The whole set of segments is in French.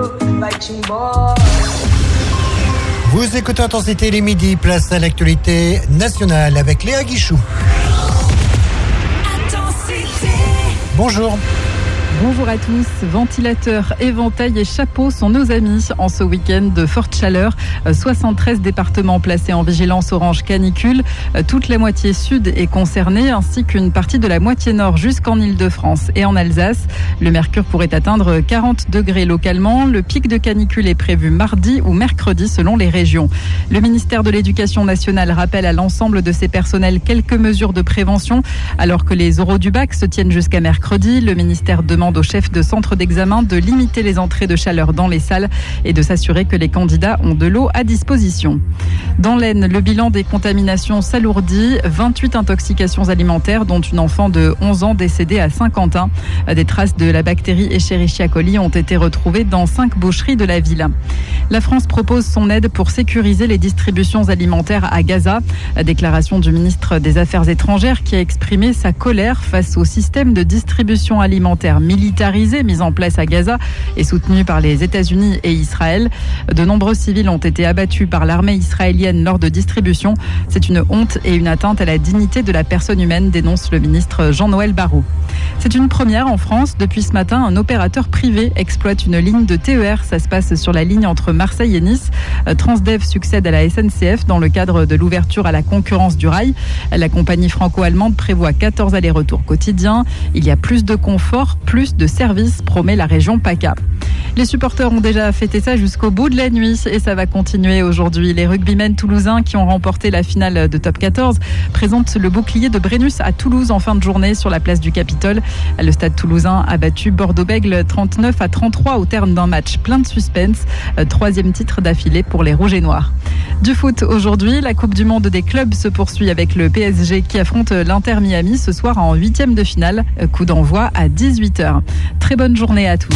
fighting boy. Vous écoutez Intensité les midis, place à l'actualité nationale avec Léa Guichou. Intensité. Bonjour. Bonjour à tous. Ventilateurs, éventails et chapeaux sont nos amis en ce week-end de forte chaleur. 73 départements placés en vigilance orange canicule. Toute la moitié sud est concernée ainsi qu'une partie de la moitié nord jusqu'en Île-de-France et en Alsace. Le mercure pourrait atteindre 40 degrés localement. Le pic de canicule est prévu mardi ou mercredi selon les régions. Le ministère de l'Éducation nationale rappelle à l'ensemble de ses personnels quelques mesures de prévention. Alors que les oraux du bac se tiennent jusqu'à mercredi, le ministère demande aux chefs de centre d'examen de limiter les entrées de chaleur dans les salles et de s'assurer que les candidats ont de l'eau à disposition. Dans l'Aisne, le bilan des contaminations s'alourdit. 28 intoxications alimentaires, dont une enfant de 11 ans décédée à Saint-Quentin. Des traces de la bactérie Escherichia coli ont été retrouvées dans 5 boucheries de la ville. La France propose son aide pour sécuriser les distributions alimentaires à Gaza. Déclaration du ministre des Affaires étrangères qui a exprimé sa colère face au système de distribution alimentaire militarisé mis en place à Gaza et soutenu par les États-Unis et Israël. De nombreux civils ont été abattus par l'armée israélienne lors de distribution. C'est une honte et une atteinte à la dignité de la personne humaine, dénonce le ministre Jean-Noël Barrot. C'est une première en France. Depuis ce matin, un opérateur privé exploite une ligne de TER. Ça se passe sur la ligne entre Marseille et Nice. Transdev succède à la SNCF dans le cadre de l'ouverture à la concurrence du rail. La compagnie franco-allemande prévoit 14 allers-retours quotidiens. Il y a plus de confort, plus de services, promet la région PACA. Les supporters ont déjà fêté ça jusqu'au bout de la nuit et ça va continuer aujourd'hui. Les rugbymen toulousains qui ont remporté la finale de Top 14 présentent le bouclier de Brennus à Toulouse en fin de journée sur la place du Capitole. Le stade toulousain a battu Bordeaux-Bègles 39-33 au terme d'un match plein de suspense. 3e titre d'affilée pour les Rouges et Noirs. Du foot aujourd'hui, la Coupe du Monde des clubs se poursuit avec le PSG qui affronte l'Inter Miami ce soir en 8e de finale. Coup d'envoi à 18h. Très bonne journée à tous.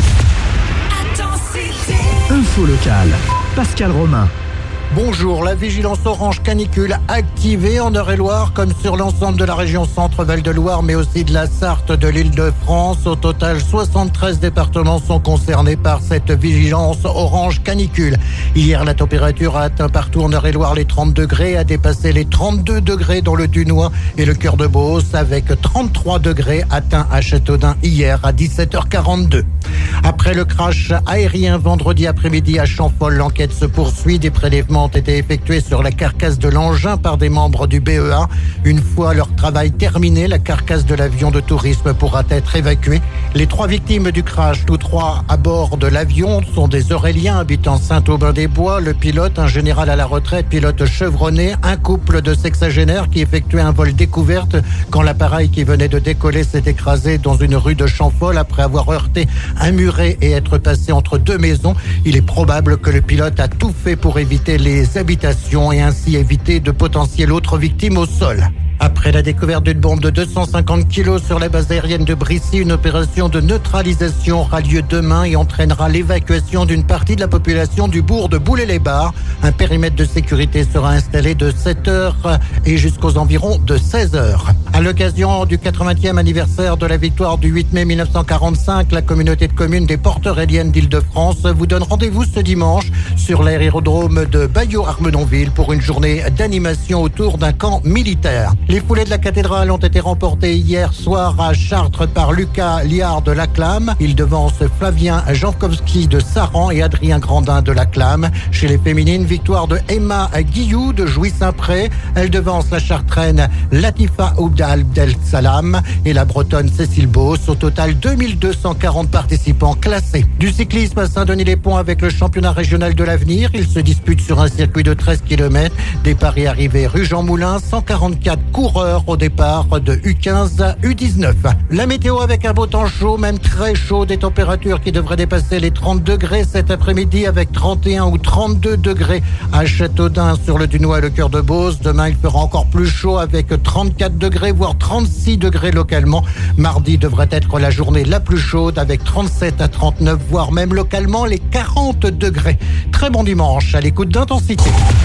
Info locale, Pascal Romain. Bonjour, la vigilance orange canicule activée en Eure-et-Loire comme sur l'ensemble de la région Centre-Val de Loire mais aussi de la Sarthe, de l'Île-de-France. Au total, 73 départements sont concernés par cette vigilance orange canicule. Hier, la température a atteint partout en Eure-et-Loire les 30 degrés, a dépassé les 32 degrés dans le Dunois et le cœur de Beauce avec 33 degrés atteints à Châteaudun hier à 17h42. Après le crash aérien vendredi après-midi à Champfol, l'enquête se poursuit. Des prélèvements ont été effectués sur la carcasse de l'engin par des membres du BEA. Une fois leur travail terminé, la carcasse de l'avion de tourisme pourra être évacuée. Les 3 victimes du crash, tous 3 à bord de l'avion, sont des Auréliens habitant Saint-Aubin-des-Bois. Le pilote, un général à la retraite, pilote chevronné, un couple de sexagénaires qui effectuait un vol découverte quand l'appareil qui venait de décoller s'est écrasé dans une rue de Champfol après avoir heurté un muret et être passé entre 2 maisons. Il est probable que le pilote a tout fait pour éviter les habitations et ainsi éviter de potentielles autres victimes au sol. Après la découverte d'une bombe de 250 kilos sur la base aérienne de Brissy, une opération de neutralisation aura lieu demain et entraînera l'évacuation d'une partie de la population du bourg de Boulay-les-Barres. Un périmètre de sécurité sera installé de 7h et jusqu'aux environs de 16h. À l'occasion du 80e anniversaire de la victoire du 8 mai 1945, la communauté de communes des Portes-Réliennes d'Île-de-France vous donne rendez-vous ce dimanche sur l'aérodrome de Bailleau-Armenonville pour une journée d'animation autour d'un camp militaire. Les foulées de la cathédrale ont été remportées hier soir à Chartres par Lucas Liard de l'Acclame. Il devance Flavien Jankowski de Saran et Adrien Grandin de l'Acclame. Chez les féminines, victoire de Emma Guillou de Jouy-Saint-Pré. Elle devance la Chartraine Latifa Oud Abdel Salam et la Bretonne Cécile Beauce. Au total, 2240 participants classés. Du cyclisme à Saint-Denis-les-Ponts avec le championnat régional de l'avenir. Il se dispute sur un circuit de 13 km. Départ et arrivée rue Jean Moulin, 144 coureurs au départ de U15 à U19. La météo avec un beau temps chaud, même très chaud, des températures qui devraient dépasser les 30 degrés cet après-midi avec 31 ou 32 degrés à Châteaudun sur le Dunois et le cœur de Beauce. Demain, il fera encore plus chaud avec 34 degrés, voire 36 degrés localement. Mardi devrait être la journée la plus chaude avec 37 à 39, voire même localement les 40 degrés. Très bon dimanche à l'écoute d'Intensité.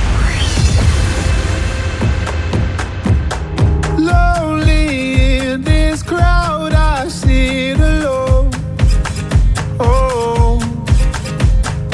Lonely in this crowd, I sit alone. Oh,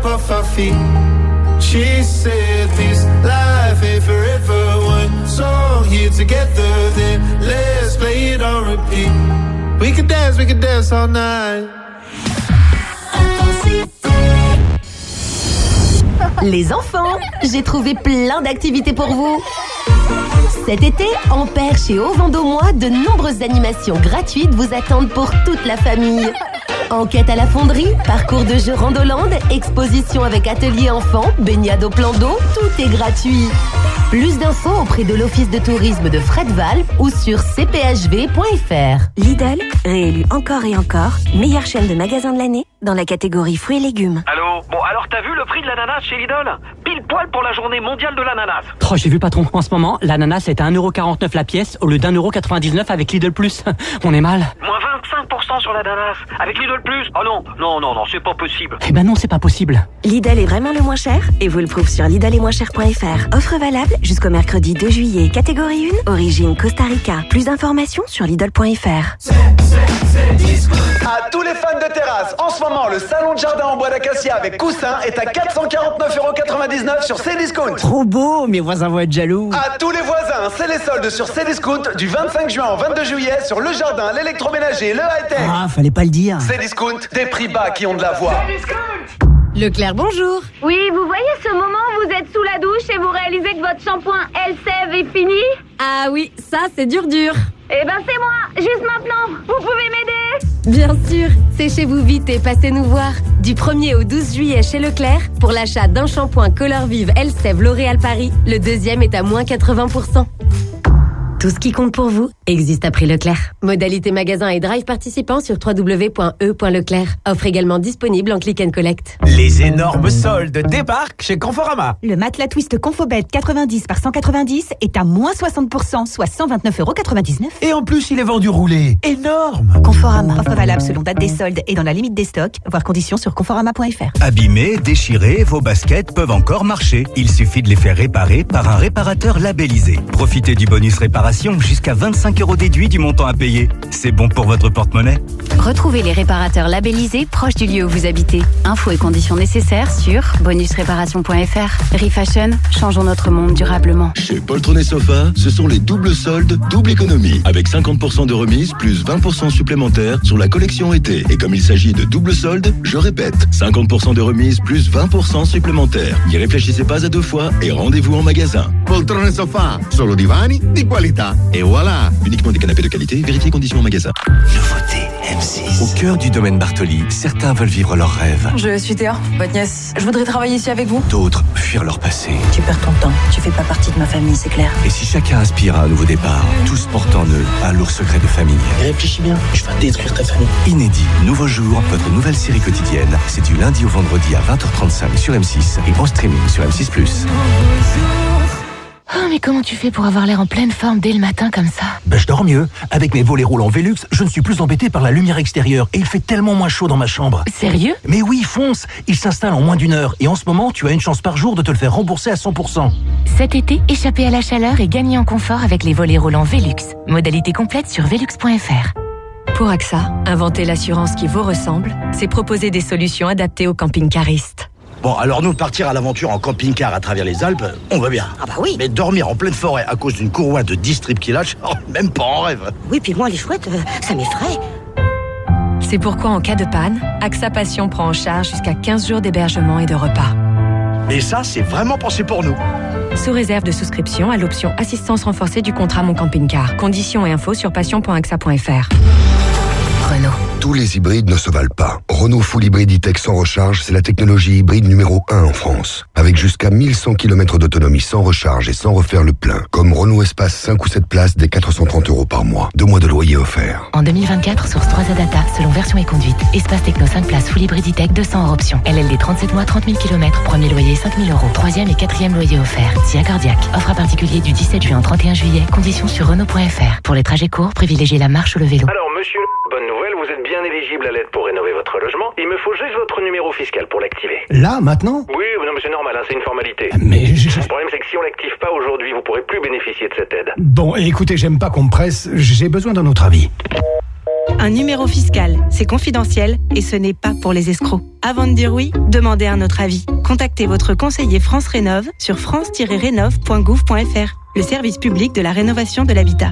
up off our feet. She said this life ain't forever. One song here together, then let's play it on repeat. We could dance all night. Les enfants, j'ai trouvé plein d'activités pour vous. Cet été, en Père chez Au Vendômois, de nombreuses animations gratuites vous attendent pour toute la famille. Enquête à la fonderie, parcours de jeux Randoland, exposition avec atelier enfants, baignade au plan d'eau, tout est gratuit. Plus d'infos auprès de l'Office de tourisme de Fredval ou sur cphv.fr. Lidl, réélu encore et encore, meilleure chaîne de magasins de l'année dans la catégorie fruits et légumes. Allô? Bon, alors t'as vu le prix de l'ananas chez Lidl? Pile poil pour la journée mondiale de l'ananas. Oh, j'ai vu patron, en ce moment, l'ananas est à 1,49€ la pièce au lieu d'1,99€ avec Lidl+. On est mal. Moins 25% sur l'ananas avec Lidl+. Oh non, c'est pas possible. Eh ben non, c'est pas possible. Lidl est vraiment le moins cher et vous le prouve sur lidletmoinschers.fr. Offre valable jusqu'au mercredi 2 juillet. Catégorie 1, origine Costa Rica. Plus d'informations sur lidl.fr. À tous les fans de terrasse, en ce moment, le salon de jardin en bois d'acacia avec coussin est à 449,99€ sur Cdiscount. Trop beau, mes voisins vont être jaloux. À tous les voisins, c'est les soldes sur Cdiscount du 25 juin au 22 juillet sur le jardin, l'électroménager, le high-tech. Ah, fallait pas le dire. Cdiscount, des prix bas qui ont de la voix. Leclerc, bonjour. Oui, vous voyez ce moment où vous êtes sous la douche et vous réalisez que votre shampoing Elseve est fini? Ah oui, ça c'est dur. Eh ben c'est moi, juste maintenant. Vous pouvez m'aider? Bien sûr, séchez-vous vite et passez nous voir. Du 1er au 12 juillet chez Leclerc, pour l'achat d'un shampoing Color Vive Elseve L'Oréal Paris, le deuxième est à moins 80%. Tout ce qui compte pour vous existe à prix Leclerc. Modalité magasin et drive participants sur www.e.leclerc. Offre également disponible en click and collect. Les énormes soldes débarquent chez Conforama. Le matelas Twist Confobed 90 par 190 est à moins 60%, soit 129,99€. Et en plus, il est vendu roulé. Énorme. Conforama. Offre valable selon date des soldes et dans la limite des stocks. Voir conditions sur conforama.fr. Abîmés, déchirés, vos baskets peuvent encore marcher. Il suffit de les faire réparer par un réparateur labellisé. Profitez du bonus réparation jusqu'à 25€ déduit du montant à payer. C'est bon pour votre porte-monnaie. Retrouvez les réparateurs labellisés proches du lieu où vous habitez. Infos et conditions nécessaires sur bonusréparation.fr. Refashion, changeons notre monde durablement. Chez Poltron et Sofa, ce sont les doubles soldes, double économie. Avec 50% de remise plus 20% supplémentaires sur la collection été. Et comme il s'agit de double solde, je répète, 50% de remise plus 20% supplémentaires. N'y réfléchissez pas à deux fois et rendez-vous en magasin. Poltron et Sofa, solo divani di qualità. Et voilà. Uniquement des canapés de qualité, vérifiez conditions en magasin. Nouveauté M6. Au cœur du domaine Bartoli, certains veulent vivre leurs rêves. Je suis Théa, votre nièce. Je voudrais travailler ici avec vous. D'autres fuir leur passé. Tu perds ton temps. Tu fais pas partie de ma famille, c'est clair. Et si chacun aspire à un nouveau départ, tous portent en eux un lourd secret de famille. Réfléchis bien, je vais détruire ta famille. Inédit, nouveau jour, votre nouvelle série quotidienne. C'est du lundi au vendredi à 20h35 sur M6 et en streaming sur M6+. Oh, mais comment tu fais pour avoir l'air en pleine forme dès le matin comme ça? Ben, je dors mieux. Avec mes volets roulants Velux, je ne suis plus embêté par la lumière extérieure et il fait tellement moins chaud dans ma chambre. Sérieux? Mais oui, fonce. Il s'installe en moins d'1 heure et en ce moment, tu as une chance par jour de te le faire rembourser à 100%. Cet été, échappez à la chaleur et gagnez en confort avec les volets roulants Velux. Modalité complète sur velux.fr. Pour AXA, inventer l'assurance qui vous ressemble, c'est proposer des solutions adaptées aux camping-caristes. Bon, alors nous, partir à l'aventure en camping-car à travers les Alpes, on va bien. Ah bah oui. Mais dormir en pleine forêt à cause d'une courroie de 10 strip qui lâche, même pas en rêve. Oui, puis moi, les chouettes, ça m'effraie. C'est pourquoi, en cas de panne, AXA Passion prend en charge jusqu'à 15 jours d'hébergement et de repas. Et ça, c'est vraiment pensé pour nous. Sous réserve de souscription à l'option assistance renforcée du contrat Mon Camping-Car. Conditions et infos sur passion.axa.fr. Renault. Tous les hybrides ne se valent pas. Renault Full Hybrid E-Tech sans recharge, c'est la technologie hybride numéro 1 en France. Avec jusqu'à 1100 km d'autonomie sans recharge et sans refaire le plein. Comme Renault Espace 5 ou 7 places dès 430€ par mois. 2 mois de loyer offert. En 2024, source 3A Data, selon version et conduite. Espace Techno 5 places Full Hybrid E-Tech 200 hors option. LLD 37 mois, 30 000 km. Premier loyer 5 000€. Troisième et quatrième loyer offert. SIA Cardiaque. Offre à particulier du 17 juin au 31 juillet. Conditions sur Renault.fr. Pour les trajets courts, privilégiez la marche ou le vélo. Alors monsieur, bonne nouvelle, vous êtes bien éligible à l'aide pour rénover votre logement. Il me faut juste votre numéro fiscal pour l'activer. Là, maintenant? Oui, non mais c'est normal, hein, c'est une formalité. Mais Le problème c'est que si on l'active pas aujourd'hui, vous pourrez plus bénéficier de cette aide. Bon, écoutez, j'aime pas qu'on me presse, j'ai besoin d'un autre avis. Un numéro fiscal, c'est confidentiel et ce n'est pas pour les escrocs. Avant de dire oui, demandez un autre avis. Contactez votre conseiller France Rénov sur france-rénov.gouv.fr, le service public de la rénovation de l'habitat.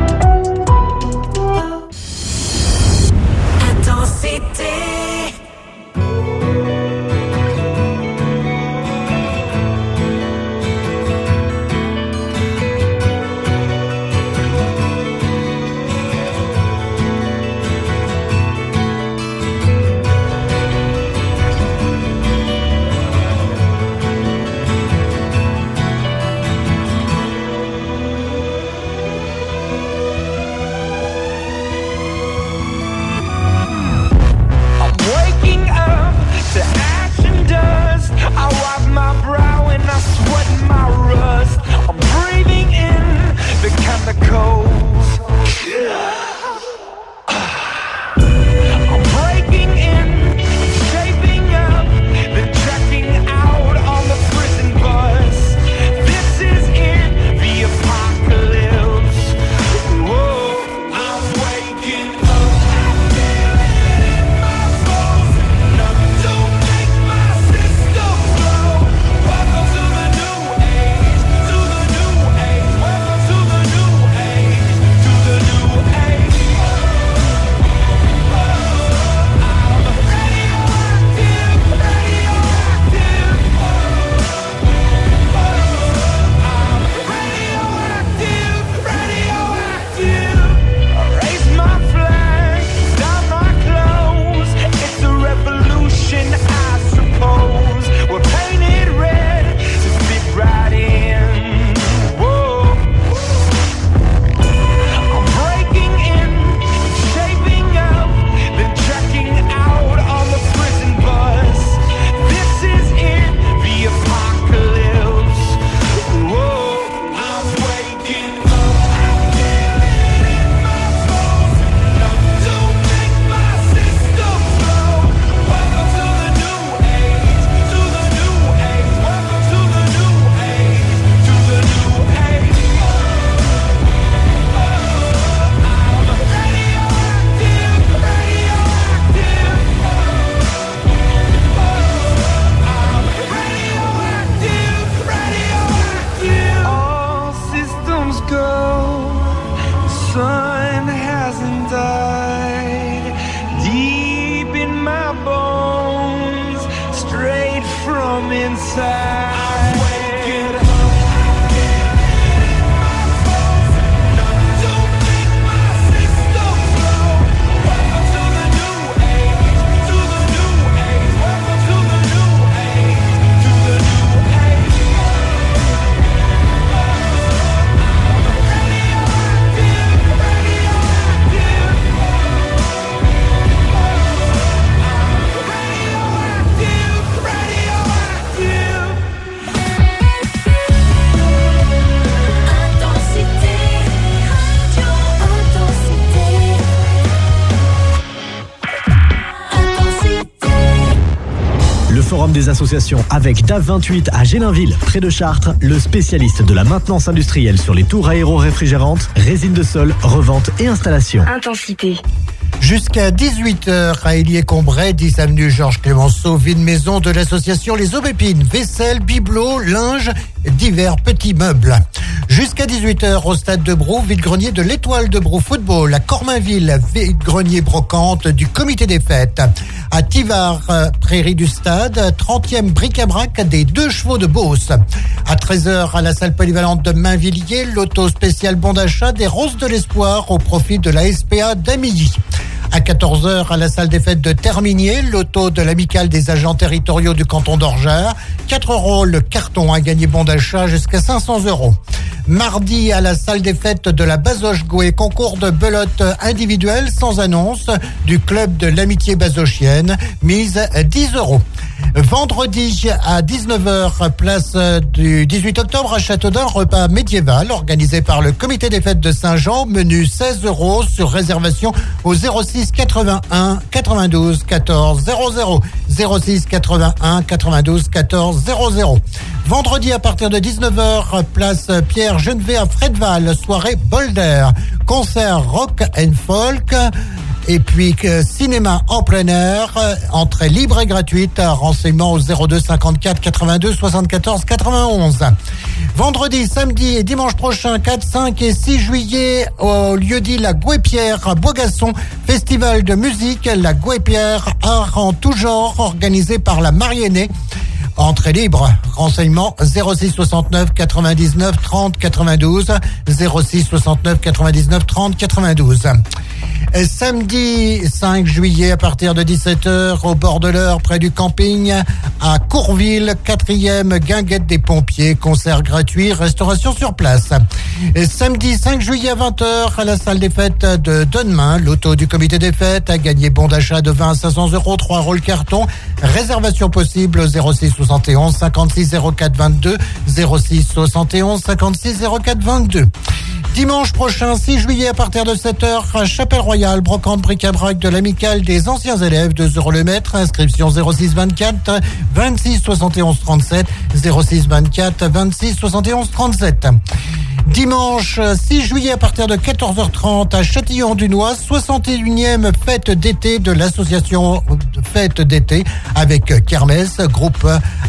Des associations avec DAF28 à Gélinville, près de Chartres, le spécialiste de la maintenance industrielle sur les tours aéro-réfrigérantes, résine de sol, revente et installation. Intensité. Jusqu'à 18h à Hélier-Combray, 10 avenue Georges Clémenceau, vide maison de l'association Les Aubépines, vaisselle, bibelots, linge, divers petits meubles. Jusqu'à 18h au stade de Brou, vide-grenier de l'Étoile de Brou Football, à Cormainville, vide-grenier brocante du comité des fêtes. À Tivard, prairie du stade, 30e bric-à-brac des 2 chevaux de Beauce. À 13h à la salle polyvalente de Mainvilliers, l'auto spécial bon d'achat des Roses de l'Espoir au profit de la SPA d'Amilly. À 14h, à la salle des fêtes de Terminier, l'auto de l'amicale des agents territoriaux du canton d'Orgeat. 4 € le carton à gagner bon d'achat jusqu'à 500 €. Mardi, à la salle des fêtes de la Bazoche-Gouet, concours de belote individuelle sans annonce du club de l'amitié bazochienne, mise 10 €. Vendredi à 19h, place du 18 octobre à Châteaudun, repas médiéval organisé par le comité des fêtes de Saint-Jean, menu 16 € sur réservation au 06 81 92 14 00. 06 81 92 14 00. Vendredi à partir de 19h, place Pierre Genevet à Fredval, soirée Boulder. Concert rock and folk Et puis cinéma en plein air, entrée libre et gratuite. Renseignements au 02 54 82 74 91. Vendredi, samedi et dimanche prochain, 4, 5 et 6 juillet, au lieu-dit La Guêpière à Boisgasson, festival de musique, La Guêpière, art en tout genre, organisé par la Mariennais. Entrée libre. Renseignements 06 69 99 30 92 06 69 99 30 92. Samedi 5 juillet à partir de 17h au bord de l'Eure près du camping à Courville, 4e guinguette des pompiers, concert gratuit, restauration sur place. Samedi 5 juillet à 20h à la salle des fêtes de Donnemain, l'auto du comité des fêtes a gagné bon d'achat de 20 à 500 €, 3 rôles carton, réservation possible au 06 71 56 04 22 06 71 56 04 22. Dimanche prochain, 6 juillet à partir de 7h à Chapelle-Royale, brocante bric-à-brac de l'amicale des anciens élèves, 2 € le mètre, inscription 06 24 26 71 37 06 24 26 71 37. Dimanche 6 juillet à partir de 14h30 à Châtillon-du-Nois, 61e fête d'été de l'association Fête d'été avec kermesse, groupe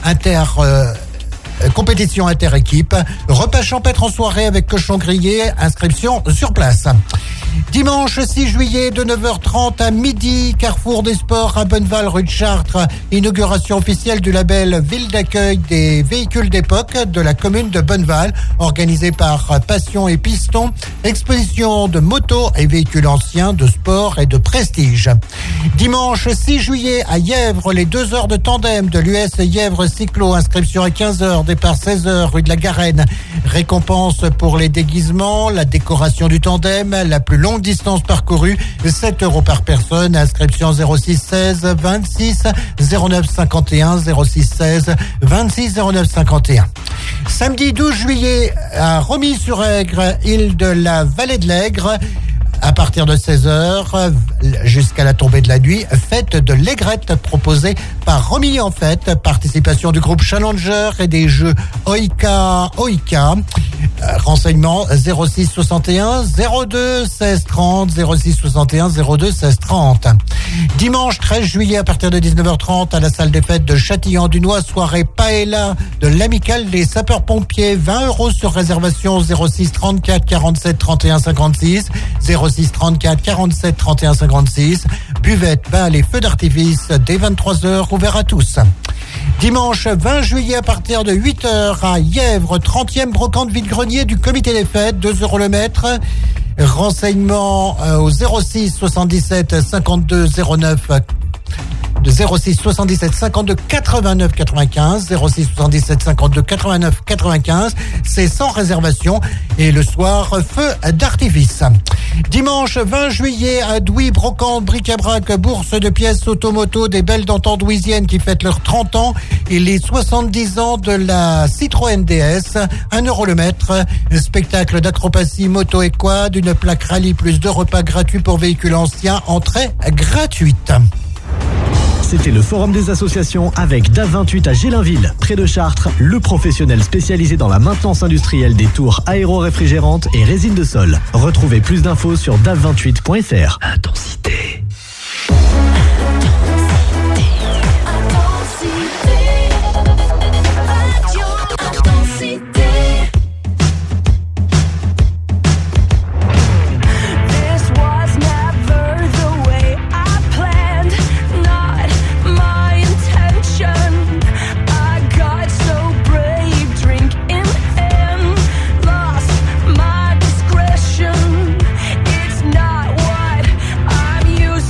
compétition inter-équipe, repas champêtre en soirée avec cochon grillé, inscription sur place. Dimanche 6 juillet de 9h30 à midi, Carrefour des Sports à Bonneval, rue de Chartres, inauguration officielle du label Ville d'accueil des véhicules d'époque de la commune de Bonneval, organisée par Passion et Piston, exposition de motos et véhicules anciens, de sport et de prestige. Dimanche 6 juillet à Yèvre, les 2 heures de tandem de l'US Yèvre Cyclo, inscription à 15h, départ 16h, rue de la Garenne, récompense pour les déguisements, la décoration du tandem, la plus longue distance parcourue, 7 € par personne, inscription 06 16 26 09 51 06 16 26 09 51. Samedi 12 juillet à Romilly-sur-Aigre, île de la Vallée de l'Aigre, à partir de 16h jusqu'à la tombée de la nuit, fête de l'aigrette proposée par Romilly en fête, participation du groupe Challenger et des jeux Oika. Renseignements 06 61 02 16 30 06 61 02 16 30. Dimanche 13 juillet à partir de 19h30 à la salle des fêtes de Châtillon-du-Nois, soirée paella de l'amicale des sapeurs-pompiers, 20 € sur réservation 06 34 47 31 56 06 34 47 31 56. Buvette, bal et feux d'artifice dès 23h, ouvert à tous. Dimanche 20 juillet à partir de 8h à Yèvre, 30e brocante vide-grenier du comité des fêtes, 2 € le mètre. Renseignements au 06 77 52 09 de 06 77 52 89 95 06 77 52 89 95, c'est sans réservation, et le soir feu d'artifice. Dimanche 20 juillet à Douy, brocante, bric-à-brac, bourse de pièces automoto des belles d'Entendouisiennes qui fêtent leurs 30 ans et les 70 ans de la Citroën DS, 1 € le mètre, spectacle d'acrobatie moto et quad, une plaque rallye plus 2 repas gratuits pour véhicules anciens, entrée gratuite. C'était le Forum des associations avec DAF28 à Gélinville, près de Chartres, le professionnel spécialisé dans la maintenance industrielle des tours aéro-réfrigérantes et résines de sol. Retrouvez plus d'infos sur DAF28.fr. Intensité. It's not what I'm used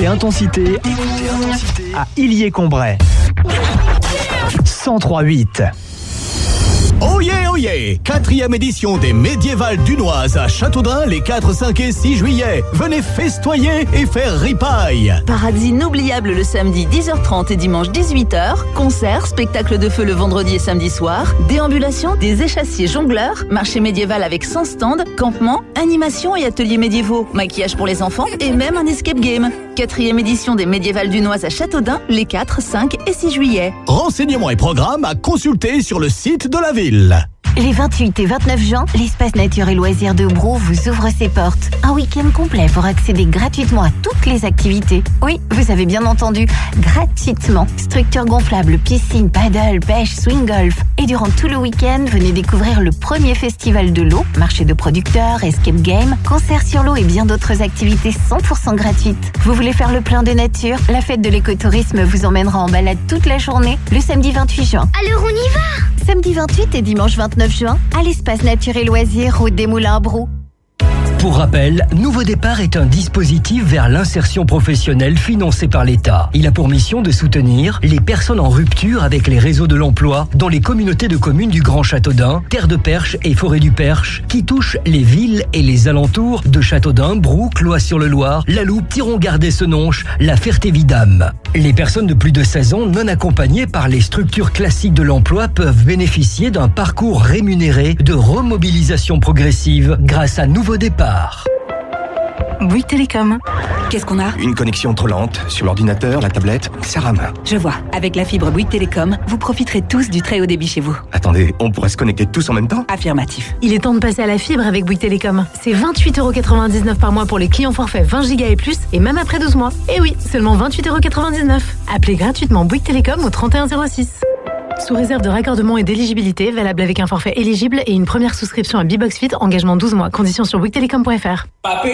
intensité à Illier-Combray. 103.8. Oh yeah, oh yeah! 4e édition des Médiévales Dunoises à Châteaudun les 4, 5 et 6 juillet. Venez festoyer et faire ripaille. Paradis inoubliable le samedi 10h30 et dimanche 18h. Concerts, spectacles de feu le vendredi et samedi soir. Déambulation, des échassiers jongleurs. Marché médiéval avec 100 stands. Campement, animation et ateliers médiévaux. Maquillage pour les enfants et même un escape game. 4e édition des Médiévales Dunoises à Châteaudun les 4, 5 et 6 juillet. Renseignements et programmes à consulter sur le site de la ville. Les 28 et 29 juin, l'espace nature et loisirs de Brou vous ouvre ses portes. Un week-end complet pour accéder gratuitement à toutes les activités. Oui, vous avez bien entendu, gratuitement. Structure gonflable, piscine, paddle, pêche, swing golf. Et durant tout le week-end, venez découvrir le premier festival de l'eau, marché de producteurs, escape game, concert sur l'eau et bien d'autres activités 100% gratuites. Vous voulez faire le plein de nature? La fête de l'écotourisme vous emmènera en balade toute la journée le samedi 28 juin. Alors on y va! Samedi 28 et dimanche 29 juin, à l'espace nature et loisirs, route des Moulins à Brou. Pour rappel, Nouveau Départ est un dispositif vers l'insertion professionnelle financé par l'État. Il a pour mission de soutenir les personnes en rupture avec les réseaux de l'emploi dans les communautés de communes du Grand Châteaudun, Terre de Perche et Forêt du Perche, qui touchent les villes et les alentours de Châteaudun, Brou, Cloît-sur-le-Loir, La Loupe, Thiron-Gardais-Senonches, La Ferté-Vidame. Les personnes de plus de 16 ans non accompagnées par les structures classiques de l'emploi peuvent bénéficier d'un parcours rémunéré de remobilisation progressive grâce à Nouveau Départ. Bouygues Télécom. Qu'est-ce qu'on a? Une connexion trop lente sur l'ordinateur, la tablette, ça rame. Je vois. Avec la fibre Bouygues Télécom, vous profiterez tous du très haut débit chez vous. Attendez, on pourrait se connecter tous en même temps? Affirmatif. Il est temps de passer à la fibre avec Bouygues Télécom. C'est 28,99€ par mois pour les clients forfaits 20 Go et plus, et même après 12 mois. Et oui, seulement 28,99€. Appelez gratuitement Bouygues Télécom au 3106. Sous réserve de raccordement et d'éligibilité, valable avec un forfait éligible et une première souscription à B-Box Fit, engagement 12 mois. Conditions sur bouyguestelecom.fr.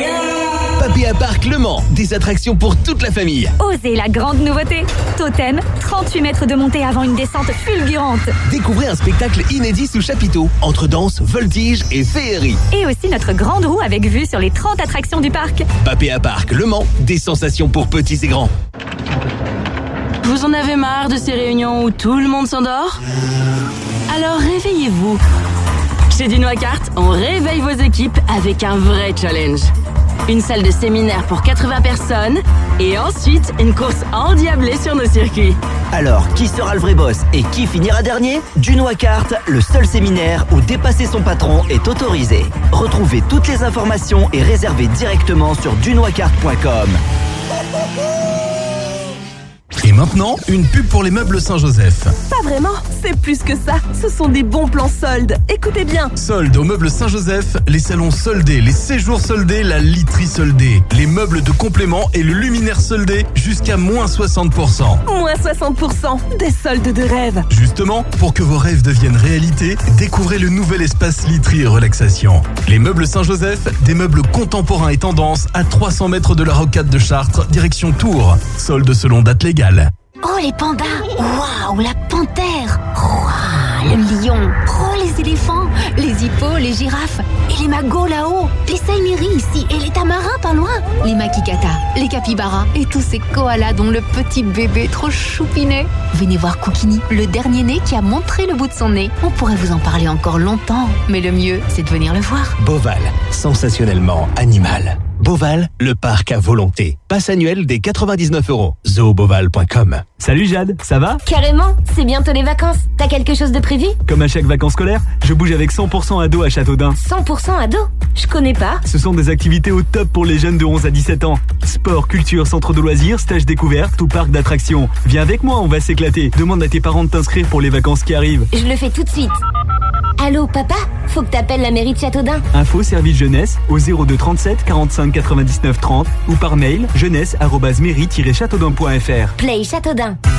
Papéa Parc Le Mans, des attractions pour toute la famille. Osez la grande nouveauté. Totem, 38 mètres de montée avant une descente fulgurante. Découvrez un spectacle inédit sous chapiteau, entre danse, voltige et féerie. Et aussi notre grande roue avec vue sur les 30 attractions du parc. Papéa Parc Le Mans, des sensations pour petits et grands. Vous en avez marre de ces réunions où tout le monde s'endort? Alors réveillez-vous. Chez Dino Kart, on réveille vos équipes avec un vrai challenge. Une salle de séminaire pour 80 personnes et ensuite une course endiablée sur nos circuits. Alors, qui sera le vrai boss et qui finira dernier? Dino Kart, le seul séminaire où dépasser son patron est autorisé. Retrouvez toutes les informations et réservez directement sur dunoakart.com. Et maintenant, une pub pour les meubles Saint-Joseph. Pas vraiment, c'est plus que ça. Ce sont des bons plans soldes. Écoutez bien. Soldes aux meubles Saint-Joseph, les salons soldés, les séjours soldés, la literie soldée, les meubles de complément et le luminaire soldé jusqu'à moins 60%. Moins 60%, des soldes de rêve. Justement, pour que vos rêves deviennent réalité, découvrez le nouvel espace literie et relaxation. Les meubles Saint-Joseph, des meubles contemporains et tendance à 300 mètres de la rocade de Chartres, direction Tours. Soldes selon date légale. Oh, les pandas! Waouh, la panthère! Waouh, le lion! Oh, les éléphants! Les hippos, les girafes! Et les magos là-haut! Les saïmiris ici! Et les tamarins pas loin! Les makikatas, les capybaras et tous ces koalas dont le petit bébé trop choupinet! Venez voir Koukini, le dernier né qui a montré le bout de son nez. On pourrait vous en parler encore longtemps, mais le mieux, c'est de venir le voir. Beauval, sensationnellement animal. Beauval, le parc à volonté. Passe annuel des 99€. zooboval.com. Salut Jade, ça va? Carrément, c'est bientôt les vacances. T'as quelque chose de prévu? Comme à chaque vacances scolaires, je bouge avec 100% ados à Châteaudun. 100% ados? Je connais pas. Ce sont des activités au top pour les jeunes de 11 à 17 ans. Sport, culture, centre de loisirs, stage découverte ou parc d'attractions. Viens avec moi, on va s'éclater. Demande à tes parents de t'inscrire pour les vacances qui arrivent. Je le fais tout de suite. Allô, papa? Faut que t'appelles la mairie de Châteaudun. Info service jeunesse au 02 37 45 99 30 ou par mail jeunesse@mairie-châteaudun.fr. Play Châteaudun.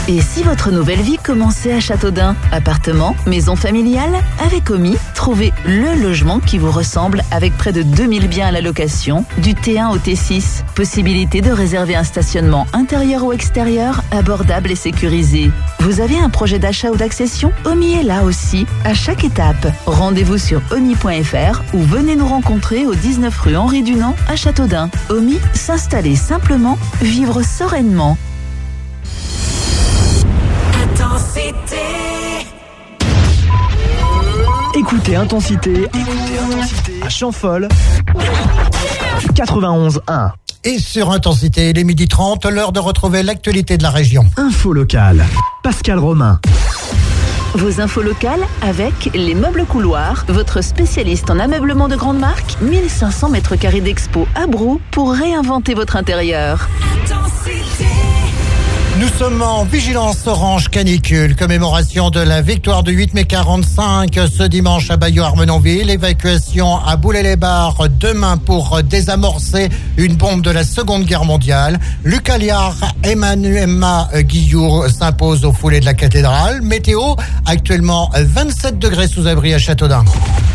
Et si votre nouvelle vie commençait à Châteaudun? Appartement, maison familiale? Avec Omi, trouvez le logement qui vous ressemble avec près de 2000 biens à la location, du T1 au T6. Possibilité de réserver un stationnement intérieur ou extérieur, abordable et sécurisé. Vous avez un projet d'achat ou d'accession? Omi est là aussi, à chaque étape. Rendez-vous sur omi.fr ou venez nous rencontrer au 19 rue Henri Dunant à Châteaudun. Omi, s'installer simplement, vivre sereinement. Intensité. Écoutez Intensité à Champfol 91.1. Et sur Intensité, il est 12h30, l'heure de retrouver l'actualité de la région. Info locale, Pascal Romain. Vos infos locales avec Les Meubles Couloirs, votre spécialiste en ameublement de grande marque, 1500 mètres carrés d'expo à Brou pour réinventer votre intérieur. Intensité. Nous sommes en vigilance orange canicule, commémoration de la victoire du 8 mai 45 ce dimanche à Bayeux-Armenonville, évacuation à Boulay-les-Barres demain pour désamorcer une bombe de la Seconde Guerre mondiale. Lucas Liard, Emmanuel Guillou s'impose au foulée de la cathédrale. Météo, actuellement 27 degrés sous abri à Châteaudun.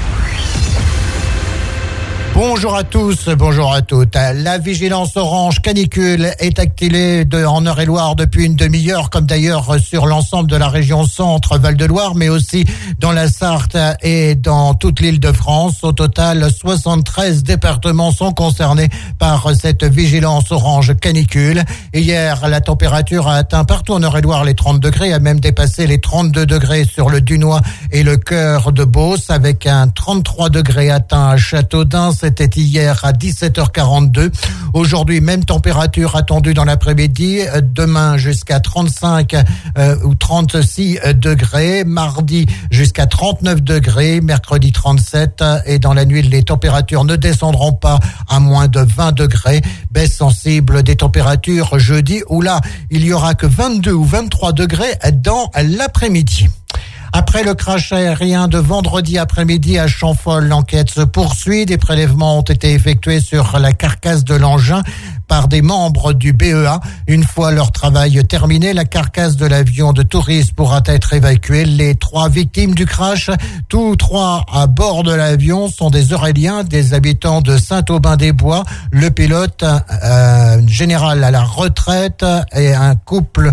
Bonjour à tous, bonjour à toutes. La vigilance orange canicule est activée en Eure-et-Loire depuis une demi-heure, comme d'ailleurs sur l'ensemble de la région centre Val-de-Loire, mais aussi dans la Sarthe et dans toute l'île de France. Au total, 73 départements sont concernés par cette vigilance orange canicule. Hier, la température a atteint partout en Eure-et-Loire les 30 degrés, a même dépassé les 32 degrés sur le Dunois et le cœur de Beauce, avec un 33 degrés atteint à Châteaudun. C'était hier à 17h42. Aujourd'hui, même température attendue dans l'après-midi. Demain, jusqu'à 35 ou 36 degrés. Mardi, jusqu'à 39 degrés. Mercredi, 37. Et dans la nuit, les températures ne descendront pas à moins de 20 degrés. Baisse sensible des températures jeudi, où là, il y aura que 22 ou 23 degrés dans l'après-midi. Après le crash aérien de vendredi après-midi à Champfol, l'enquête se poursuit. Des prélèvements ont été effectués sur la carcasse de l'engin par des membres du BEA. Une fois leur travail terminé, la carcasse de l'avion de tourisme pourra être évacuée. Les 3 victimes du crash, tous 3 à bord de l'avion, sont des Euréliens, des habitants de Saint-Aubin-des-Bois. Le pilote, général à la retraite, et un couple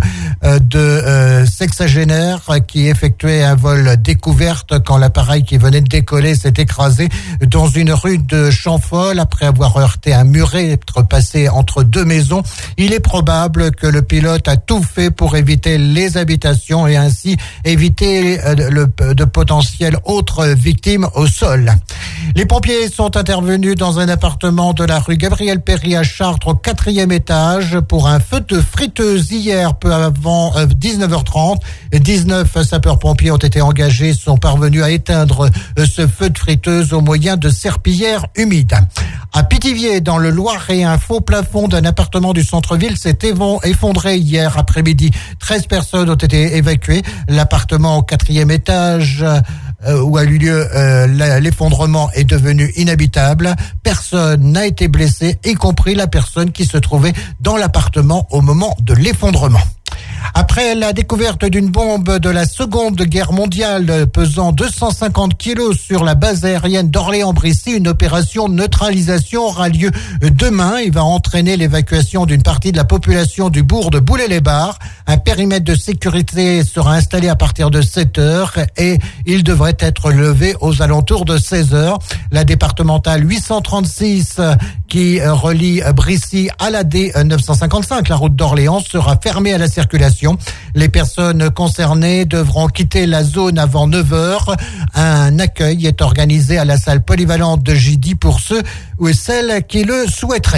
de sexagénaires qui effectuait un vol découverte quand l'appareil qui venait de décoller s'est écrasé dans une rue de Champfol après avoir heurté un muret, être passé entre 2 maisons. Il est probable que le pilote a tout fait pour éviter les habitations et ainsi éviter de potentielles autres victimes au sol. Les pompiers sont intervenus dans un appartement de la rue Gabriel Péry à Chartres au 4e étage pour un feu de friteuse hier peu avant 19h30. 19 sapeurs-pompiers ont été engagés, sont parvenus à éteindre ce feu de friteuse au moyen de serpillières humides. À Pithiviers, dans le Loiret, un faux plafond d'un appartement du centre-ville s'est effondré hier après-midi. 13 personnes ont été évacuées. L'appartement au 4e étage où a eu lieu l'effondrement est devenu inhabitable. Personne n'a été blessé, y compris la personne qui se trouvait dans l'appartement au moment de l'effondrement. Après la découverte d'une bombe de la Seconde Guerre mondiale pesant 250 kilos sur la base aérienne d'Orléans-Brissy, une opération de neutralisation aura lieu demain. Il va entraîner l'évacuation d'une partie de la population du bourg de Boulay-les-Barres. Un périmètre de sécurité sera installé à partir de 7h et il devrait être levé aux alentours de 16h. La départementale 836 qui relie Brissy à la D955, la route d'Orléans, sera fermée à la circulation. Les personnes concernées devront quitter la zone avant 9h. Un accueil est organisé à la salle polyvalente de J10 pour ceux ou celles qui le souhaiteraient.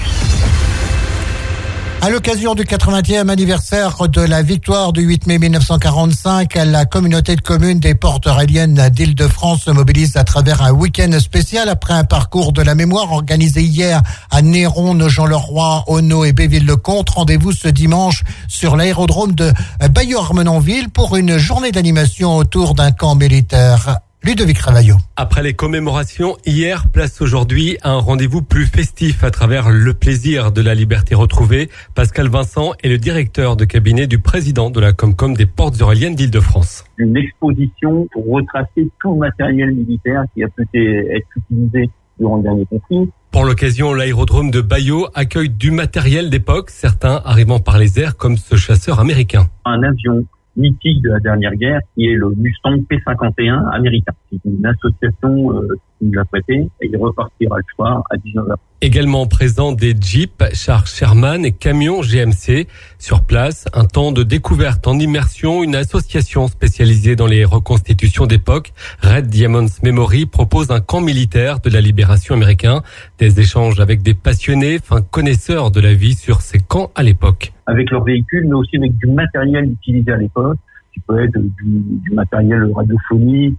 À l'occasion du 80e anniversaire de la victoire du 8 mai 1945, la communauté de communes des Portes Aureliennes d'Île-de-France se mobilise à travers un week-end spécial après un parcours de la mémoire organisé hier à Néron, Nogent-le-Roi, Auneau et Béville-le-Comte. Rendez-vous ce dimanche sur l'aérodrome de Bayeux-Armenonville pour une journée d'animation autour d'un camp militaire. Ludovic Ravaillot. Après les commémorations hier, place aujourd'hui à un rendez-vous plus festif à travers le plaisir de la liberté retrouvée. Pascal Vincent est le directeur de cabinet du président de la Comcom des Portes Aureliennes d'Île-de-France. Une exposition pour retracer tout le matériel militaire qui a pu être utilisé durant le dernier conflit. Pour l'occasion, l'aérodrome de Bayeux accueille du matériel d'époque, certains arrivant par les airs comme ce chasseur américain. Un avion mythique de la dernière guerre qui est le Mustang P-51 américain. C'est une association qui nous l'a prêté et il repartira le soir à 19h. Également présent des Jeeps, chars Sherman et camions GMC. Sur place, un temps de découverte en immersion, une association spécialisée dans les reconstitutions d'époque, Red Diamonds Memory, propose un camp militaire de la libération américain. Des échanges avec des passionnés, fins connaisseurs de la vie sur ces camps à l'époque. Avec leurs véhicules, mais aussi avec du matériel utilisé à l'époque, qui peut être du matériel radiophonique,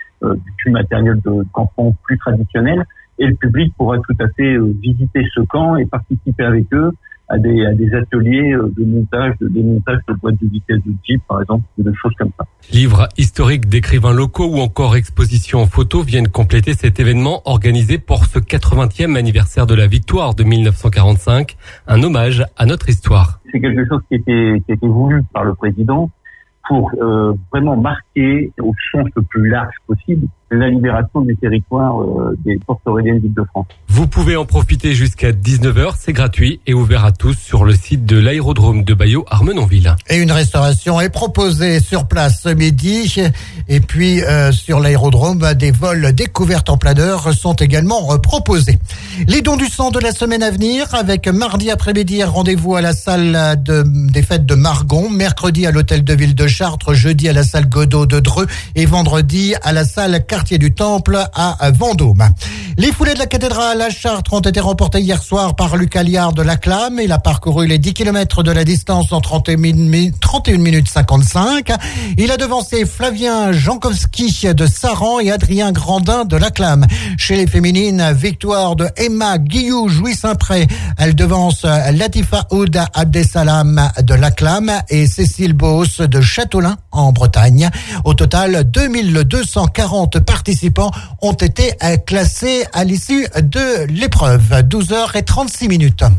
du matériel de campement plus traditionnel. Et le public pourra tout à fait visiter ce camp et participer avec eux à des ateliers de montage, de démontage de boîtes de vitesse de Jeep, par exemple, ou de choses comme ça. Livres historiques d'écrivains locaux ou encore expositions en photo viennent compléter cet événement organisé pour ce 80e anniversaire de la victoire de 1945, un hommage à notre histoire. C'est quelque chose qui était voulu par le président pour vraiment marquer au sens le plus large possible la libération du territoire des Portes Aureliennes d'Île-de-France. Vous pouvez en profiter jusqu'à 19h, c'est gratuit et ouvert à tous sur le site de l'aérodrome de Bayeux-Armenonville. Et une restauration est proposée sur place ce midi. Et puis sur l'aérodrome, des vols découvertes en plein heure sont également proposés. Les dons du sang de la semaine à venir avec mardi après-midi rendez-vous à la salle des fêtes de Margon, mercredi à l'hôtel de ville de Chartres, jeudi à la salle Godot de Dreux et vendredi à la salle Quartier du Temple à Vendôme. Les foulées de la cathédrale à Chartres ont été remportées hier soir par Lucas Liard de la Clame. Il a parcouru les 10 km de la distance en 31 minutes 55. Il a devancé Flavien Jankowski de Saran et Adrien Grandin de la Clame. Chez les féminines, victoire de Emma Guillou-Jouy-Saint-Pré. Elle devance Latifa Oud Abdesalam de la Clame et Cécile Beauce de Châteaulin en Bretagne. Au total, 2240 participants ont été classés à l'issue de l'épreuve. 12h36.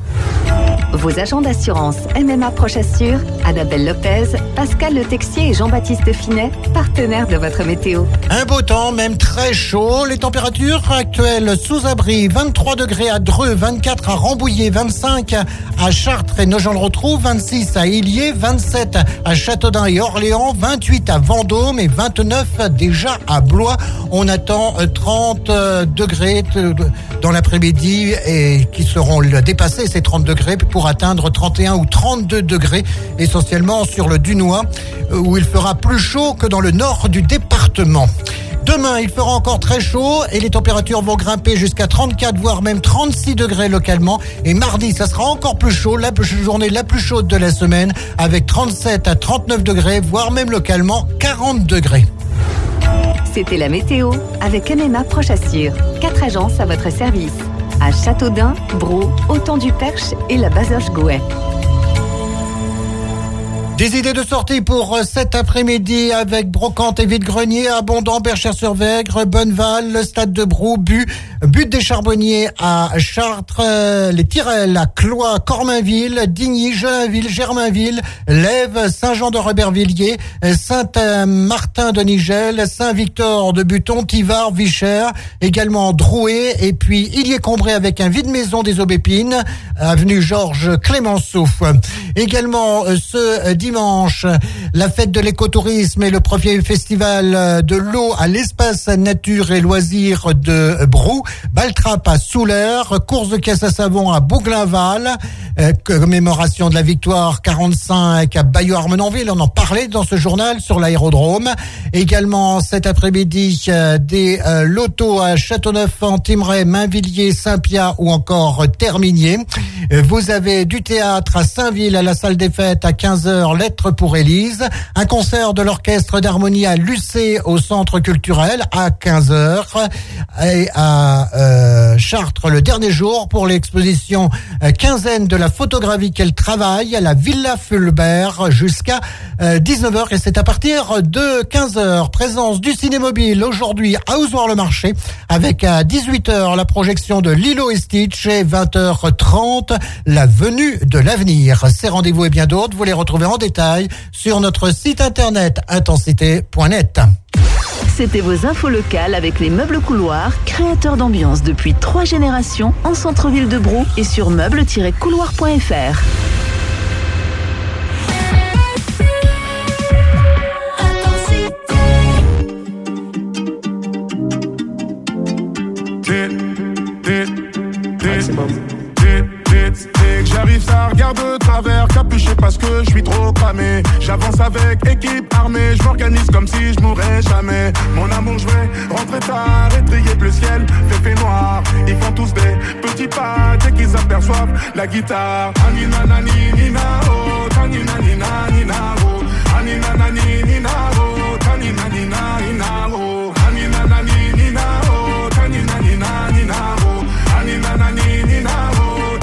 Vos agents d'assurance MMA Proche Assure, Annabelle Lopez, Pascal Le Texier et Jean-Baptiste Finet, partenaires de votre météo. Un beau temps, même très chaud. Les températures actuelles sous abri, 23 degrés à Dreux, 24 à Rambouillet, 25 à Chartres et Nogent-le-Rotrou, 26 à Illiers, 27 à Châteaudun et Orléans, 28 à Vendôme et 29 déjà à Blois. On attend 30 degrés dans l'après-midi et qui seront dépassés ces 30 degrés pour atteindre 31 ou 32 degrés, essentiellement sur le Dunois, où il fera plus chaud que dans le nord du département. Demain, il fera encore très chaud et les températures vont grimper jusqu'à 34, voire même 36 degrés localement. Et mardi, ça sera encore plus chaud, la journée la plus chaude de la semaine, avec 37 à 39 degrés, voire même localement 40 degrés. C'était la météo avec MMA Proche Assure. 4 agences à votre service. À Châteaudun, Braux, Autant-du-Perche et la Bazoche-Gouet. Des idées de sortie pour cet après-midi avec Brocante et Vide-Grenier, Abondant, Berchères-sur-Vègre, Bonneval, le Stade de Brou, Butte des Charbonniers à Chartres, les Tyrelles à Cloix, Cormainville, Digny, Gelinville, Germainville, Lèves, Saint-Jean-de-Rebervilliers, Saint-Martin-de-Nigel, Saint-Victor de Buton, Tivard, Vichères, également Drouet et puis Illier-Combré avec un vide-maison des Aubépines, avenue Georges Clémenceau. Également ce dimanche, la fête de l'écotourisme et le premier festival de l'eau à l'espace nature et loisirs de Brou, Baltrap à Soulers, course de caisse à savon à Bouglin-Val, commémoration de la victoire 45 à Bayeux-Armenonville, on en parlait dans ce journal sur l'aérodrome. Également cet après-midi, des lotos à Châteauneuf-en-Thymerais, Mainvilliers, Saint-Pia ou encore Terminier. Vous avez du théâtre à Saint-Ville à la salle des fêtes à 15h, Lettres pour Élise. Un concert de l'orchestre d'harmonie à Lucé au centre culturel à 15h. Et à Chartres le dernier jour pour l'exposition quinzaine de la la photographie qu'elle travaille à la Villa Fulbert jusqu'à 19h et c'est à partir de 15h. Présence du Cinémobile aujourd'hui à Ozoir-le-Marché avec à 18h la projection de Lilo et Stitch et 20h30 la venue de l'avenir. Ces rendez-vous et bien d'autres, vous les retrouvez en détail sur notre site internet intensité.net. C'était vos infos locales avec les meubles couloirs, créateurs d'ambiance depuis 3 générations en centre-ville de Brou et sur meubles-couloir.fr. J'arrive, ça regarde de travers, capuché parce que je suis trop cramé. J'avance avec équipe armée, je m'organise comme si je mourrais jamais. Mon amour, je vais rentrer tard, étrier bleu ciel, fait noir. Ils font tous des petits pas dès qu'ils aperçoivent la guitare. Anina nani nina oh, tanina nina nina oh, anina nani nina oh, tanina nina nina oh, anina nani nina oh, tanina nina nina oh, anina nani nina oh.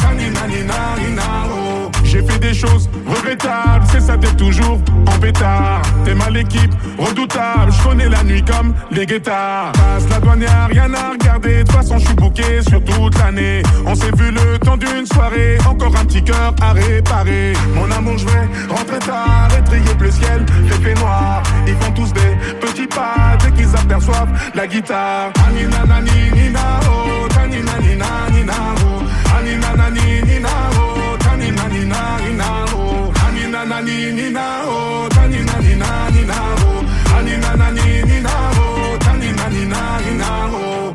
J'ai fait des choses regrettables, c'est ça d'être toujours en pétard. T'es mal l'équipe, redoutable, je connais la nuit comme les guettards. Passe la douane, y'a rien à regarder, de toute façon je suis booké sur toute l'année. On s'est vu le temps d'une soirée, encore un petit cœur à réparer. Mon amour, je vais rentrer tard, étrier bleu ciel, fait noir. Ils font tous des petits pas dès qu'ils aperçoivent la guitare. Anina nani nina oh, tanina nina nina oh, anina nani nina oh, tanina nina nina oh, anina nani nina oh, tanina nina nina oh, anina nani nina oh, tanina nina nina oh.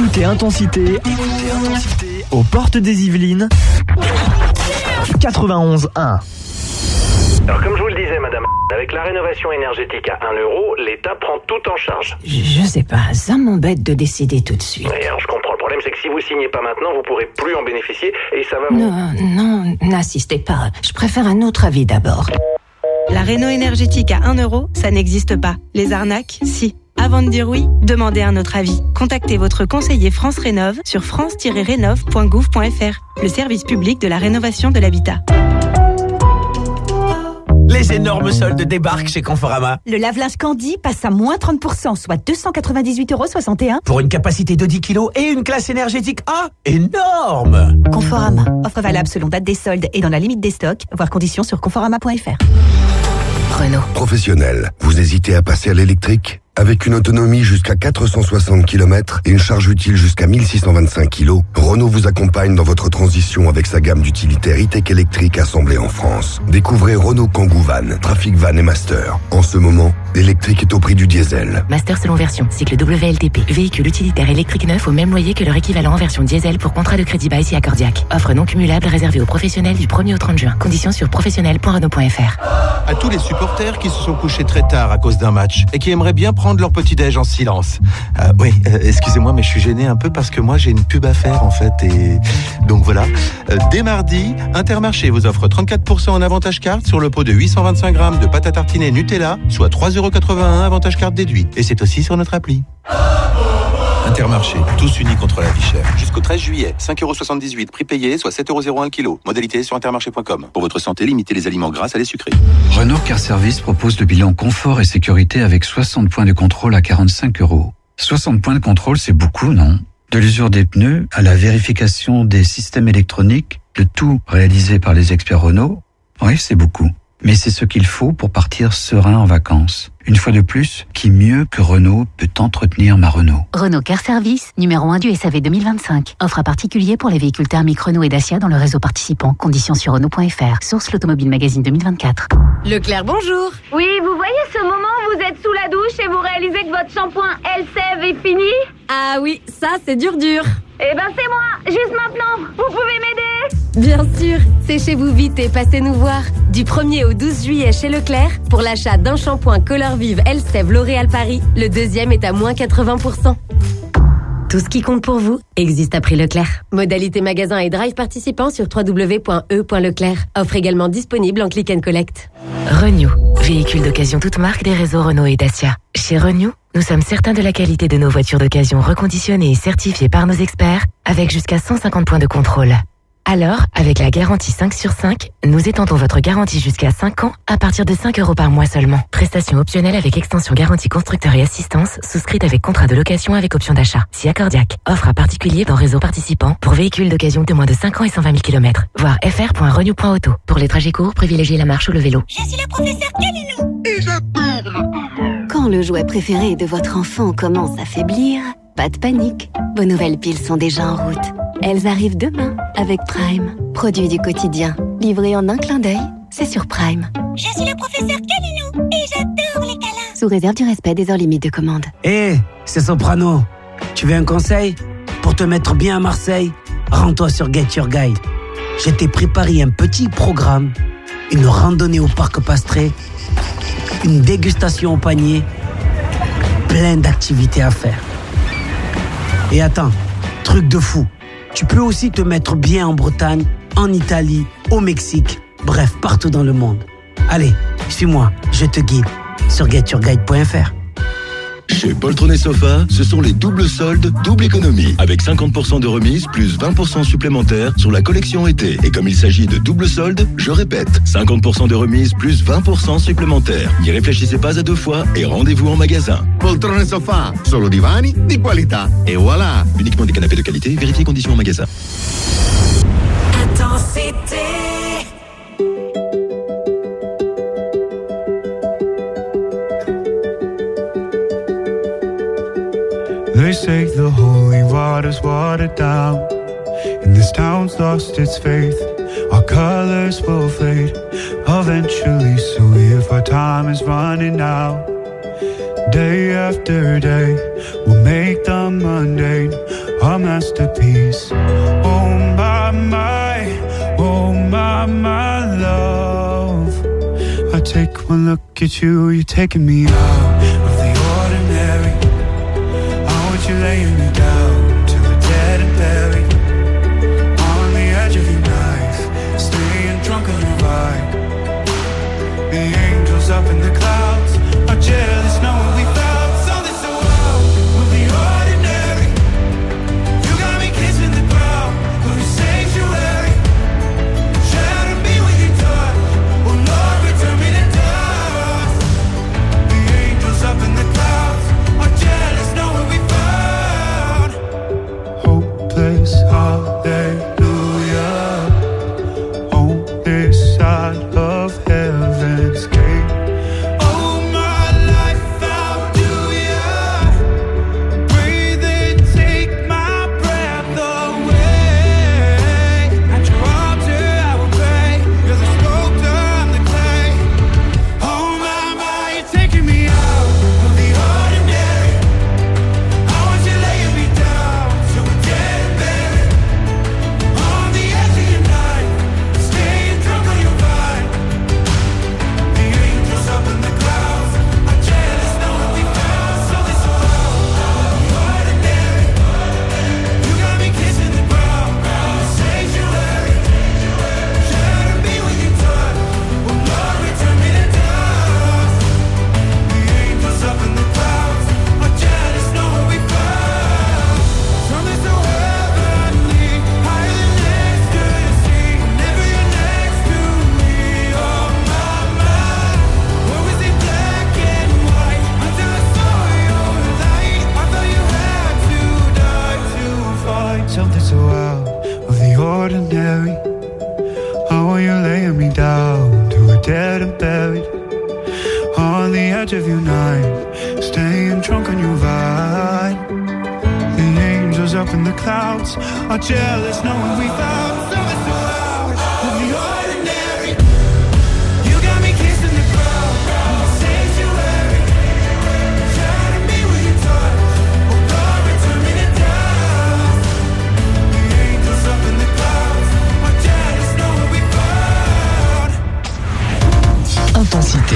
Écoutez Intensité aux portes des Yvelines 91.1. Alors comme je vous le disais madame, avec la rénovation énergétique à 1 euro, l'État prend tout en charge. Je sais pas, ça m'embête de décider tout de suite. Et alors je comprends, le problème c'est que si vous signez pas maintenant, vous pourrez plus en bénéficier et ça va vous... Non, n'insistez pas, je préfère un autre avis d'abord. La réno énergétique à 1 euro, ça n'existe pas. Les arnaques, si. Avant de dire oui, demandez un autre avis. Contactez votre conseiller France Rénov sur france-rénov.gouv.fr, le service public de la rénovation de l'habitat. Les énormes soldes débarquent chez Conforama. Le lave-linge Candy passe à moins 30%, soit 298,61 €. Pour une capacité de 10 kg et une classe énergétique A. Énorme! Conforama. Offre valable selon date des soldes et dans la limite des stocks. Voir conditions sur conforama.fr. Renault. Professionnel, vous hésitez à passer à l'électrique ? Avec une autonomie jusqu'à 460 km et une charge utile jusqu'à 1625 kg, Renault vous accompagne dans votre transition avec sa gamme d'utilitaires e-tech électriques assemblés en France. Découvrez Renault Kangoo Van, Trafic Van et Master. En ce moment, l'électrique est au prix du diesel. Master selon version, cycle WLTP. Véhicule utilitaire électrique neuf au même loyer que leur équivalent en version diesel pour contrat de crédit bail si accordiaque. Offre non cumulable réservée aux professionnels du 1er au 30 juin. Conditions sur professionnel.renault.fr. À tous les supporters qui se sont couchés très tard à cause d'un match et qui aimeraient bien prendre leur petit-déj en silence. Excusez-moi, mais je suis gêné un peu parce que moi j'ai une pub à faire en fait. Et donc voilà. Dès mardi, Intermarché vous offre 34% en avantage carte sur le pot de 825 grammes de pâte à tartiner Nutella, soit 3,81 € avantage carte déduit. Et c'est aussi sur notre appli. Intermarché, tous unis contre la vie chère. Jusqu'au 13 juillet, 5,78 €, prix payé, soit 7,01 € le kilo. Modalité sur intermarché.com. Pour votre santé, limitez les aliments gras à les sucrés. Renault Car Service propose le bilan confort et sécurité avec 60 points de contrôle à 45 €. 60 points de contrôle, c'est beaucoup, non ? De l'usure des pneus à la vérification des systèmes électroniques, le tout réalisé par les experts Renault, oui, c'est beaucoup. Mais c'est ce qu'il faut pour partir serein en vacances. Une fois de plus, qui mieux que Renault peut entretenir ma Renault ? Renault Car Service, numéro 1 du SAV 2025. Offre à particulier pour les véhicules thermiques Renault et Dacia dans le réseau participant. Conditions sur Renault.fr. Source l'Automobile Magazine 2024. Leclerc, bonjour. Oui, vous voyez ce moment où vous êtes sous la douche et vous réalisez que votre shampoing Elseve est fini ? Ah oui, ça c'est dur. Eh ben c'est moi, juste maintenant. Vous pouvez m'aider ? Bien sûr, séchez-vous vite et passez nous voir. Du 1er au 12 juillet chez Leclerc, pour l'achat d'un shampoing Color Vive Elseve L'Oréal Paris, le deuxième est à moins 80%. Tout ce qui compte pour vous existe à prix Leclerc. Modalité magasin et drive participants sur www.e.leclerc. Offre également disponible en click and collect. Renew, véhicule d'occasion toute marque des réseaux Renault et Dacia. Chez Renew, nous sommes certains de la qualité de nos voitures d'occasion reconditionnées et certifiées par nos experts, avec jusqu'à 150 points de contrôle. Alors, avec la garantie 5 sur 5, nous étendons votre garantie jusqu'à 5 ans à partir de 5 € par mois seulement. Prestation optionnelle avec extension garantie constructeur et assistance, souscrite avec contrat de location avec option d'achat. Si accordiaque. Offre à particulier dans réseau participant pour véhicules d'occasion de moins de 5 ans et 120 000 km. Voir fr.renew.auto. Pour les trajets courts, privilégiez la marche ou le vélo. Je suis le professeur Calinou et j'adore. Quand le jouet préféré de votre enfant commence à faiblir, pas de panique. Vos nouvelles piles sont déjà en route. Elles arrivent demain avec Prime. Produit du quotidien, livré en un clin d'œil, c'est sur Prime. Je suis le professeur Calinou et j'adore les câlins. Sous réserve du respect des heures limites de commande. C'est Soprano. Tu veux un conseil ? Pour te mettre bien à Marseille, rends-toi sur Get Your Guide. Je t'ai préparé un petit programme, une randonnée au parc Pastré, une dégustation au panier, plein d'activités à faire. Et attends, truc de fou. Tu peux aussi te mettre bien en Bretagne, en Italie, au Mexique, bref, partout dans le monde. Allez, suis-moi, je te guide sur getyourguide.fr. Chez Poltron et Sofa, ce sont les doubles soldes, double économie. Avec 50% de remise plus 20% supplémentaires sur la collection été. Et comme il s'agit de double solde, je répète, 50% de remise plus 20% supplémentaires. N'y réfléchissez pas à deux fois et rendez-vous en magasin. Poltron et Sofa, solo divani di qualità. Et voilà. Uniquement des canapés de qualité, vérifiez conditions en magasin. Intensité. They say the holy water's watered down, and this town's lost its faith. Our colors will fade eventually, so if our time is running out, day after day, we'll make the mundane masterpiece. Oh my love. I take one look at you, you're taking me out of the ordinary. I want you laying me down to the dead and buried. On the edge of your knife, staying drunk on your ride. The angels up in the clouds are jealous knowing we found something so wild of the ordinary. You got me kissing the ground of your sanctuary. Shadow me with your touch. Oh Lord, return me to dust. The angels up in the clouds are jealous knowing we found hopeless hallelujah on this side of heaven's gate. Oh my life, how do ya breathe and take my breath away? At your altar I will pray. You're the sculptor, I'm the clay. Oh my, you're taking me out of the ordinary. I want you laying me down to a dead and buried. On the edge of your night, staying drunk on your vine. The angels up in the clouds are jealous knowing we found something so wild, the ordinary. You got me kissing the ground, the sanctuary. Shadow me with your touch. Oh Lord, return me to dust. The angels up in the clouds are jealous knowing we found something so heavenly, higher than ecstasy. Whenever you're next to me, oh my, what was it black and white until I saw your light? I thought you had to die to find something so out of the ordinary. How are you laying me down to a dead and buried? On the edge of your night, staying drunk on your vine. The angels up in the clouds are jealous knowing we found something so out of the ordinary. You got me kissing the ground, the sanctuary. Shadow me with your touch. Oh Lord, return me to dust. The angels up in the clouds are jealous knowing we found. Intensité.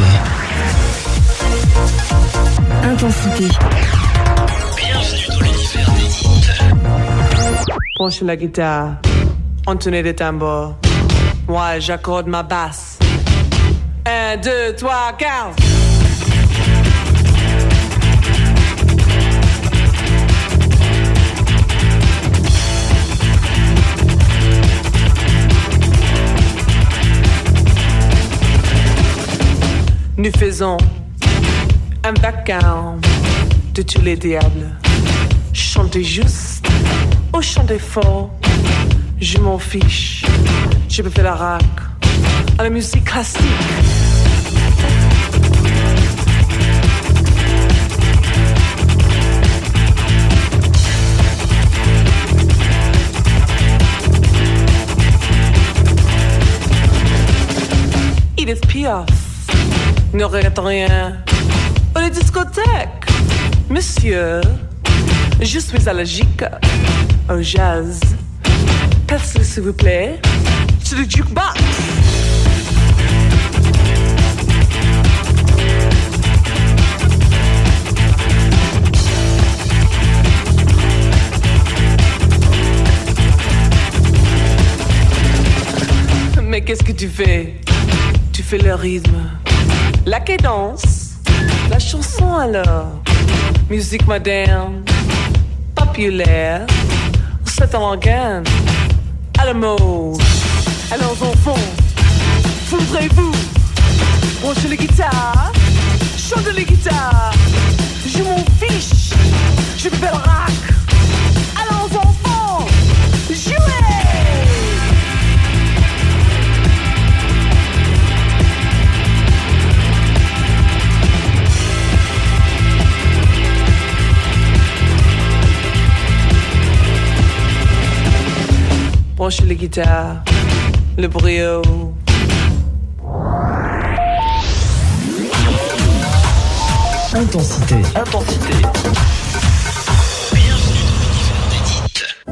Intensité. Bienvenue dans l'univers des hits. Penche la guitare, entonner les tambours. Moi, j'accorde ma basse. 1, 2, 3, 4. Nous faisons un vacarme de tous les diables. Chantez juste ou chantez fort, je m'en fiche. Je peux faire la rac à la musique classique. Edith Piaf ne regrette rien. Pour les discothèques, monsieur, je suis allergique au jazz. Passez s'il vous plaît sur le jukebox. Mais qu'est-ce que tu fais? Tu fais le rythme, la cadence, la chanson alors. Musique moderne, populaire, c'est en organe, à la mode. Alors enfants, voudrez-vous branchez les guitares, chantez les guitares. Je m'en fiche, je fais le rock. Alors enfants, jouez! Branchez les guitares, le brio. Intensité. Bienvenue dans l'univers des hits.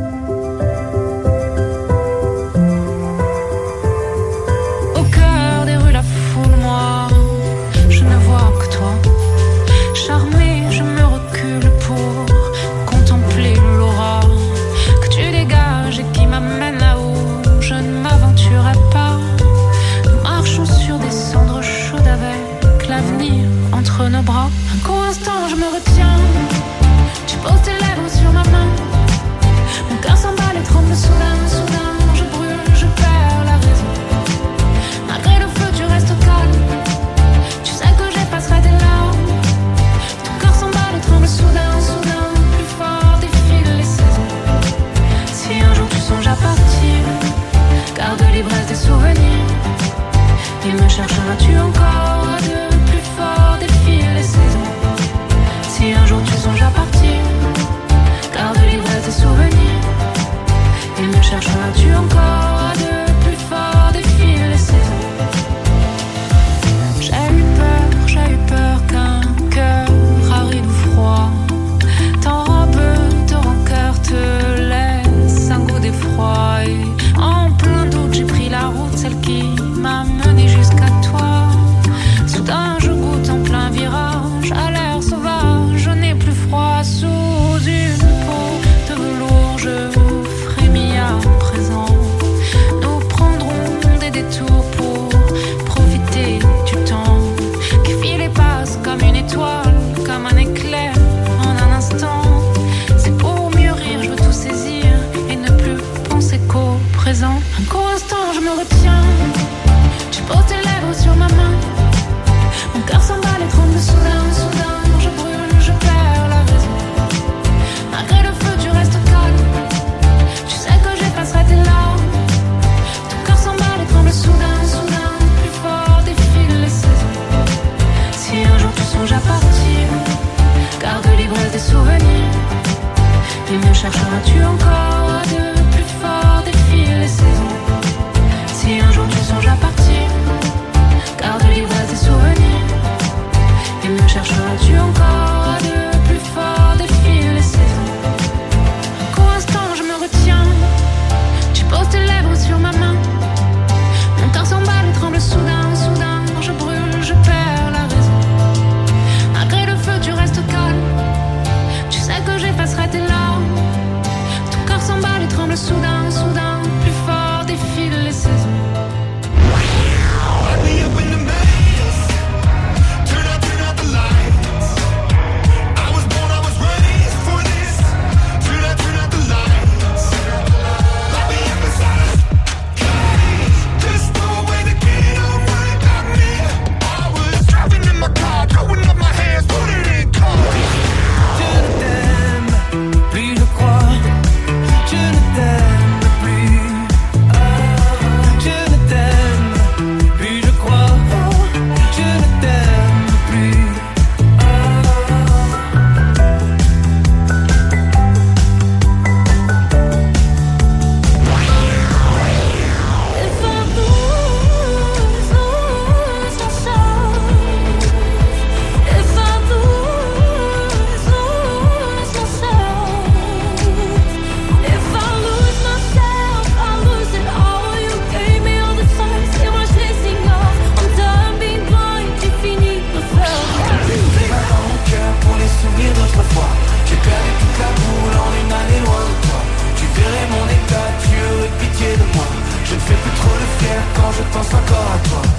entre nos bras. Un court instant, je me retiens. Tu poses tes lèvres sur ma main. Mon cœur s'emballe et tremble soudain, soudain. Je brûle, je perds la raison. Malgré le feu, tu restes calme. Tu sais que j'effacerai tes larmes. Ton cœur s'emballe et tremble soudain, soudain. Plus fort défilent les saisons. Si un jour tu songes à partir, garde l'ivresse des souvenirs. Et me chercheras-tu encore à deux? Plus fort défilent les saisons. Si un jour tu songes à partir, garde l'ivresse des souvenirs. Et me chercheras-tu encore à deux? Plus fort défilent les saisons. J'ai eu peur qu'un cœur aride ou froid t'enrobe de rancœur, te laisse un goût d'effroi. Et en plein doute, j'ai pris la route, celle qui m'a mené jusqu'à toi. Soudain, je goûte en plein virage, à l'air sauvage, je n'ai plus froid. Sous une peau de velours, je frémis à présent. Nous prendrons des détours pour profiter du temps qui file et passe comme une étoile, comme un éclair en un instant. C'est pour mieux rire, je veux tout saisir et ne plus penser qu'au présent. Un court instant, je me retiens. Tu poses tes lèvres sur ma main. Mon cœur s'emballe et tremble soudain, soudain. Je brûle, je perds la raison. Malgré le feu, tu restes calme. Tu sais que j'effacerai tes larmes. Ton cœur s'emballe et tremble soudain, soudain. Plus fort défilent les saisons. Si un jour tu songes à partir, garde l'ivresse des souvenirs. Et me chercheras-tu encore à deux? Plus fort défilent les saisons. Si un jour tu songes à partir, garde l'ivresse des souvenirs. Et me chercheras-tu encore à deux? Plus fort défilent les saisons. Un court instant, je me retiens. Tu poses tes lèvres sur ma main. Mon cœur s'emballe et tremble soudain, soudain. Je brûle, je perds la raison. Malgré le feu, tu restes calme. Tu sais que j'effacerai tes larmes. Ton cœur s'emballe et tremble soudain, soudain. Plus fort défilent les saisons. Je ne fais plus trop le fier quand je pense encore à toi.